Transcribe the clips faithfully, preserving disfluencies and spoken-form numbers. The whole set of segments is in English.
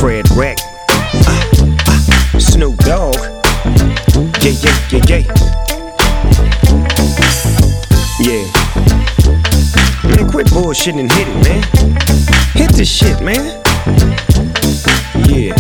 Fred Wreck, uh, uh, Snoop Dogg, yeah, yeah, yeah, yeah. Yeah. Man, quit bullshitting and hit it, man. Hit this shit, man. Yeah.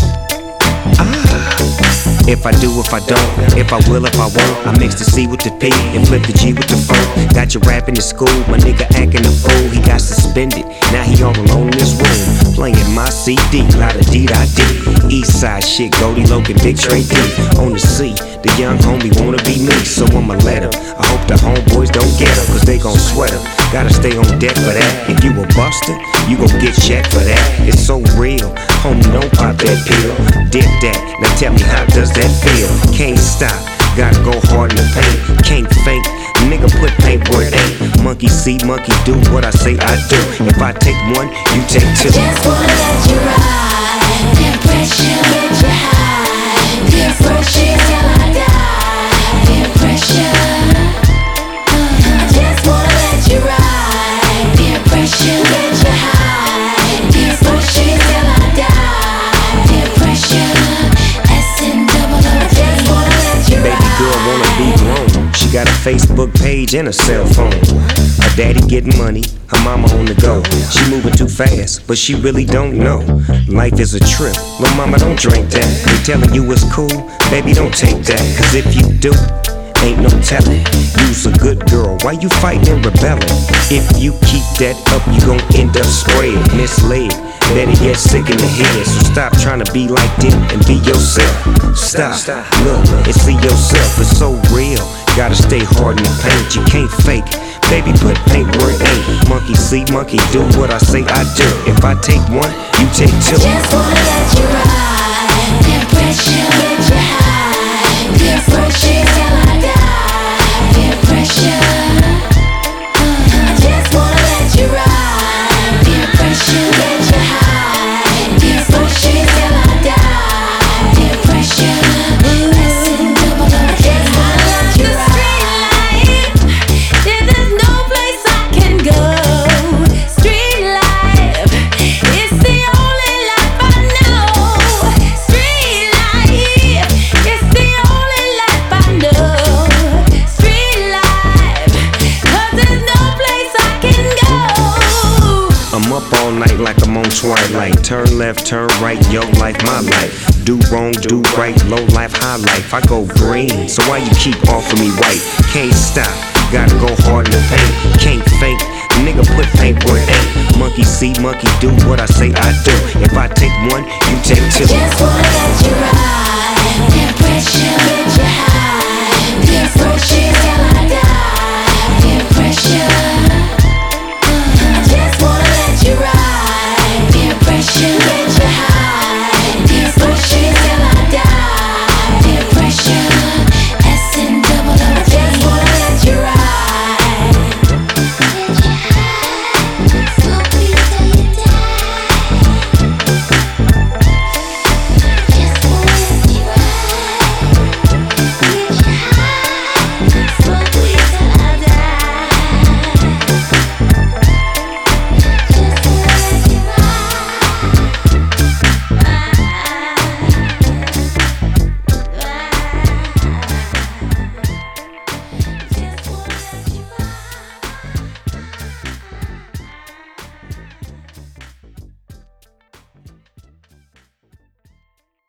Ah. If I do, if I don't, if I will, if I won't. I mix the C with the P and flip the G with the phone. Got you rapping in school, my nigga acting a fool. He got suspended, now he all alone in his room, playing my C D, lot of D-I-D. East side shit, Goldie Loke and Big Trey D. On the C, the young homie wanna be me, so I'ma let him. I hope the homeboys don't get him, cause they gon' sweat him. Gotta stay on deck for that. If you a buster, you gon' get checked for that. It's so real, homie, don't pop that pill. Dip that, now tell me how does that feel? Can't stop, gotta go hard in the paint. Can't fake, nigga put paint where it ain't. Monkey see, monkey do what I say I do. If I take one, you take two. I just wanna let you ride. Peer pressure, get you high. Peer pressure till I die. Peer pressure. I just wanna let you ride. Peer pressure, get you high. Peer pressure till I die. Peer pressure. S and double O. I just wanna let you ride. Baby girl wanna be grown. She got a Facebook page and a cell phone. Her daddy getting money, her mama on the go. She moving too fast, but she really don't know. Life is a trip, no mama don't drink that. They telling you it's cool, baby don't take that. Cause if you do, ain't no telling. You's a good girl, why you fighting and rebelling? If you keep that up, you gon' end up spraying, misled. Better get sick in the head, so stop trying to be like them and be yourself. Stop, look, and see yourself, it's so real. Gotta stay hard in the paint, you can't fake. Baby, put paint where it ain't. Monkey see, monkey do what I say I do. If I take one, you take two. I just wanna let you ride. Peer pressure, get you high. Peer pressure till I die. Peer pressure. I just wanna let you ride. Peer pressure, get you high. Peer pressure till I die. Peer pressure. S and double O. I just wanna let you ride. There's no place I can go. Street life, it's the only life I know. Street life, it's the only life I know. Street life, 'cause there's no place I can go. I'm up all night like I'm on Twilight. Turn left, turn right, yo life, my life. Do wrong, do right, low life, high life. I go green, so why you keep offering me white? Can't stop, gotta go hard in the paint. Can't fake, nigga put paint where it ain't. Monkey see, monkey do what I say I do. If I take one, you take two. Just wanna let you ride. Peer pressure.